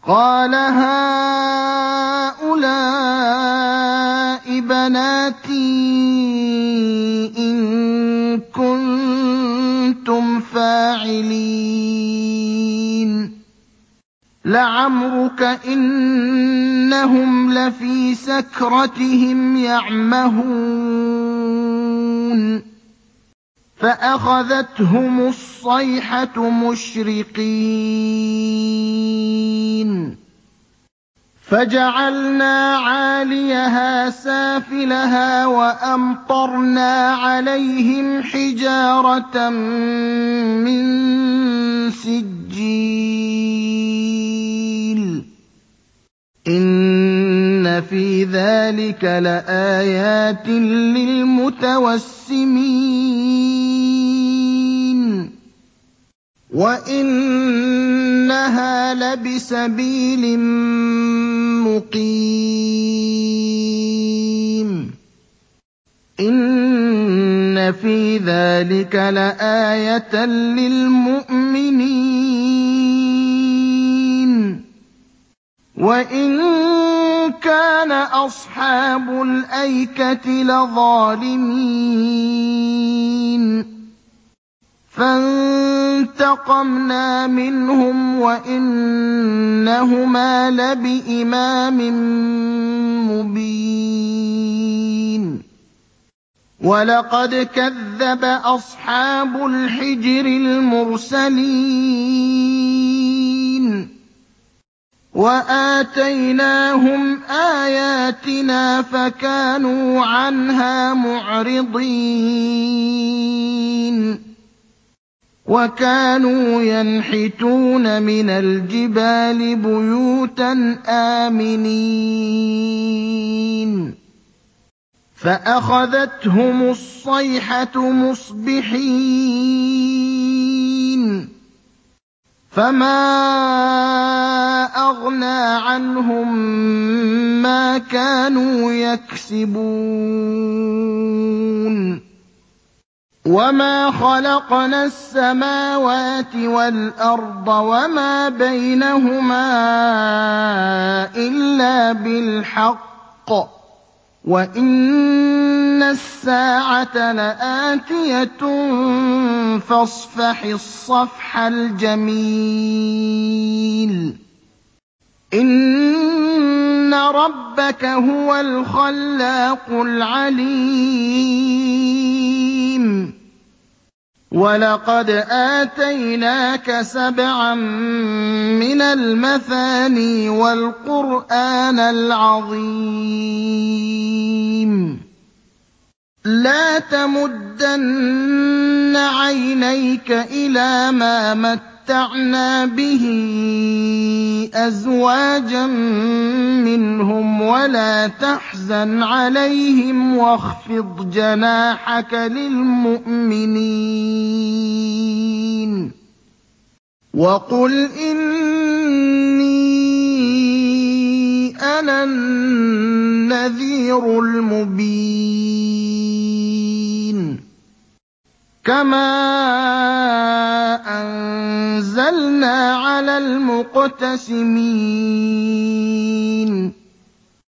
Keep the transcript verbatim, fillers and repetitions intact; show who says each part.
Speaker 1: قَالَ هَٰؤُلَاءِ بَنَاتِي إِن كُنتُمْ فَاعِلِينَ لَعَمْرُكَ إِنَّهُمْ لَفِي سَكْرَتِهِمْ يَعْمَهُونَ فَأَخَذَتْهُمُ الصَّيْحَةُ مُشْرِقِينَ فَجَعَلْنَا عَالِيَهَا سَافِلَهَا وَأَمْطَرْنَا عَلَيْهِمْ حِجَارَةً مِّن سِجِّيلٍ إِنَّ فِي ذَٰلِكَ لَآيَاتٍ لِّلْمُتَوَسِّمِينَ وَإِنَّهَا لَبِسَبِيلٍ مُّقِيمٍ إِنَّ فِي ذَٰلِكَ لَآيَةً لِّلْمُؤْمِنِينَ وَإِن كَانَ أَصْحَابُ الْأَيْكَةِ لَظَالِمِينَ فَانتَقَمْنَا مِنْهُمْ وَإِنَّهُمَا لَبِإِمَامٍ مُّبِينٍ وَلَقَدْ كَذَّبَ أَصْحَابُ الْحِجْرِ الْمُرْسَلِينَ وَآتَيْنَاهُمْ آيَاتِنَا فَكَانُوا عَنْهَا مُعْرِضِينَ وَكَانُوا يَنْحِتُونَ مِنَ الْجِبَالِ بُيُوتًا آمِنِينَ فَأَخَذَتْهُمُ الصَّيْحَةُ مُصْبِحِينَ فَمَا أَغْنَىٰ عَنْهُم مَّا كَانُوا يَكْسِبُونَ وَمَا خَلَقْنَا السَّمَاوَاتِ وَالْأَرْضَ وَمَا بَيْنَهُمَا إِلَّا بِالْحَقِّ وَإِنَّ السَّاعَةَ لَآتِيَةٌ فَاصْفَحِ الصَّفْحَ الْجَمِيلَ إِنَّ رَبَّكَ هُوَ الْخَلَّاقُ الْعَلِيمُ وَلَقَدْ آتَيْنَاكَ سَبْعًا مِّنَ الْمَثَانِي وَالْقُرْآنَ الْعَظِيمَ لَا تَمُدَّنَّ عَيْنَيْكَ إِلَىٰ مَا مَتَّعْنَا بِهِ أَزْوَاجًا مِّنْهُمْ وَلَا تَحْزَنْ عَلَيْهِمْ وَاخْفِضْ جَنَاحَكَ لِلْمُؤْمِنِينَ وَقُلْ إِنِّي أَنَا النَّذِيرُ الْمُبِينُ كَمَا أَنزَلْنَا عَلَى الْمُقْتَسِمِينَ